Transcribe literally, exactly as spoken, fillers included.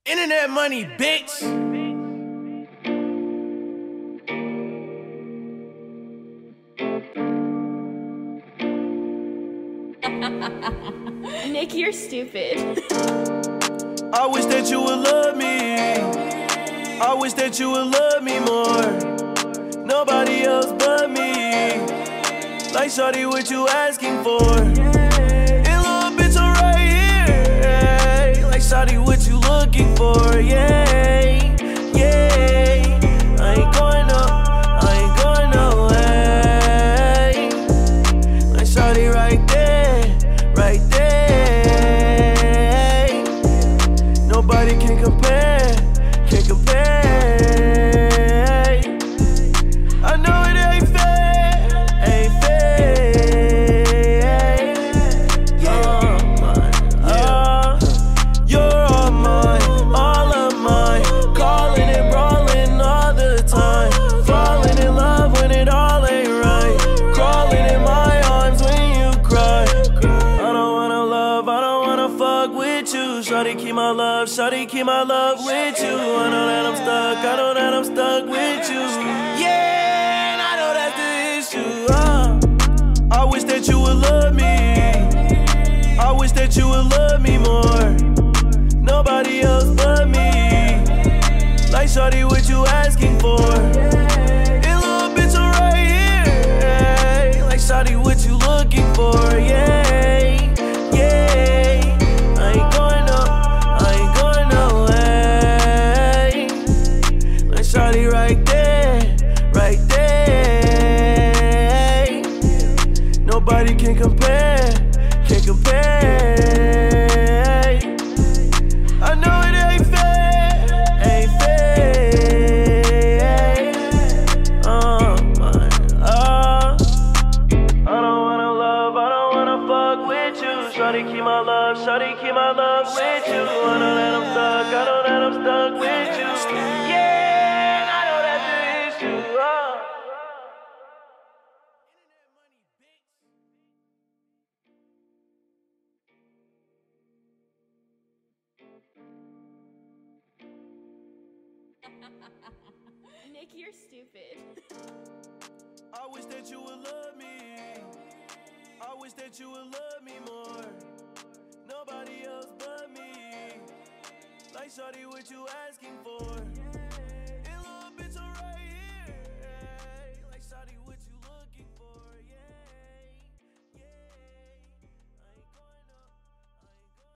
Internet money, bitch. Nick, you're stupid. I wish that you would love me. I wish that you would love me more. Nobody else but me. Like shawty, what you asking for? And little bitch, I'm right here. Like shawty, what you looking for? Yeah, yeah. I ain't going no, I ain't going no way. Like shawty, right there, right there. Nobody can compare, can compare. I know it ain't fair, ain't fair. You're all mine, uh, you're all mine, all of mine. Calling and brawling all the time. Falling in love when it all ain't right. Crawling in my arms when you cry. I don't wanna love, I don't wanna fuck with you. Shawty, keep my love, shawty, keep my love with you. I know that I'm stuck, I know that I'm stuck with you. Yeah, and I know that's the issue. uh. I wish that you would love me. I wish that you would love me more. Nobody else but me. Like shawty, what you asking for? And little bitch, I'm right here. Like shawty, what you looking for? Yeah, yeah. I ain't going no, I ain't going no way. Like shawty, right there, right there. Nobody can compare, can compare. I know it ain't fair, ain't fair. Oh my, oh. I don't wanna love, I don't wanna fuck with you. Shawty, keep my love, shawty, keep my love with you. I know that I'm stuck, I know that I'm stuck with you. Yeah, and I know that's the issue. oh. Nick, you're stupid. I wish that you would love me. I wish that you would love me more. Nobody else but me. Like shawty, what you asking for?